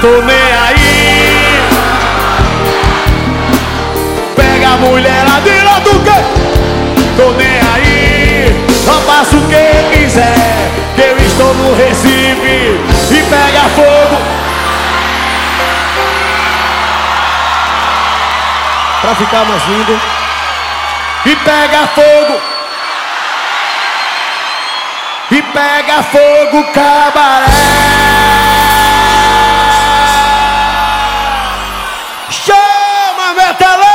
tô nem aí. Pega a mulherada e lá do quê? Tô nem aí. Só faço o que quiser, que eu estou no Recife. E pega fogo. Pra ficar mais lindo. E pega fogo. E pega fogo, cabaré. Chama, metaleiro.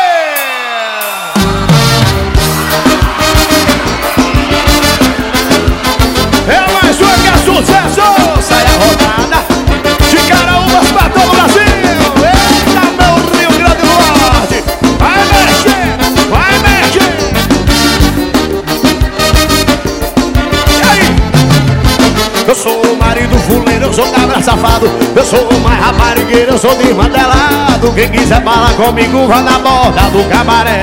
É mais uma que é sucesso. Sai a rodada de Caraúbas pra todo o Brasil. Eita, meu Rio Grande do Norte. Vai mexer, vai mexer. E aí? Eu sou o marido fuleiro, eu sou cabra safado. Eu sou o mais raparigueiro, eu sou desmantelado. Quem quiser falar comigo, vá na borda do cabaré.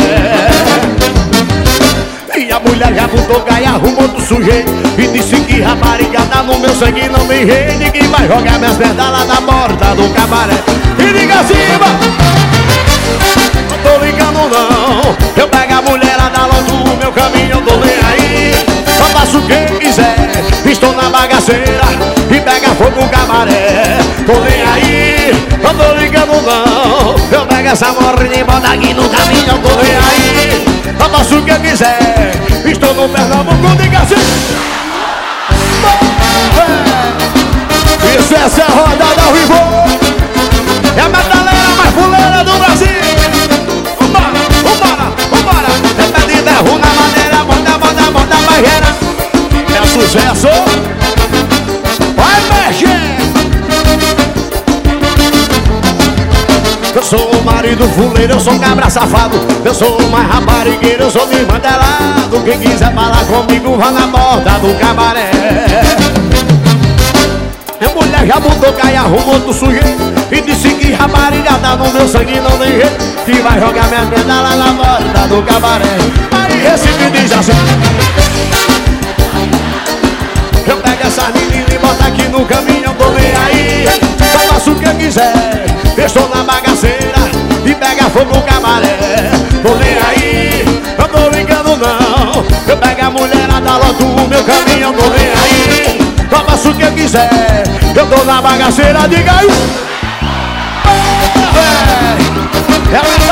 E a mulher já botou gaia, arrumou do sujeito e disse que raparigada no meu sangue não tem rei. Que vai jogar minhas pernas lá na borda do cabaré. E liga acima, não tô ligando não. Eu pego a mulherada logo no meu caminho, eu tô nem aí. Só faço o que quiser, estou na bagaceira e pega fogo no cabaré. Tô nem aí, não tô ligando não. Eu pego essa morrinha e boto aqui no caminho, eu tô nem aí. Eu faço o que eu quiser, estou no Pernambuco, diga assim. Isso, essa é a rodada ao vivo. É a metaleira mais fuleira do Brasil. Vambora, vambora, vambora. É pé de derru na madeira, bota a barreira. É sucesso. Vai mexer. Eu sou o marido fuleiro, eu sou cabra safado. Eu sou o mais raparigueiro, eu sou desmantelado. Quem quiser falar comigo, vá na borda do cabaré. Minha mulher já botou gaia, arrumou do sujeito e disse que raparigada no meu sangue não tem jeito. Que vai jogar minha perna lá na borda do cabaré. Aí Recife diz assim. Eu pego essas meninas e boto aqui no caminho, eu tô nem aí. Só faço o que eu quiser, estou na bagaceira e pega fogo no cabaré. Tô nem aí, eu tô ligando não. Eu pego a mulherada logo no meu caminho, eu tô nem aí. Só faço o que eu quiser, eu tô na bagaceira, diga aí.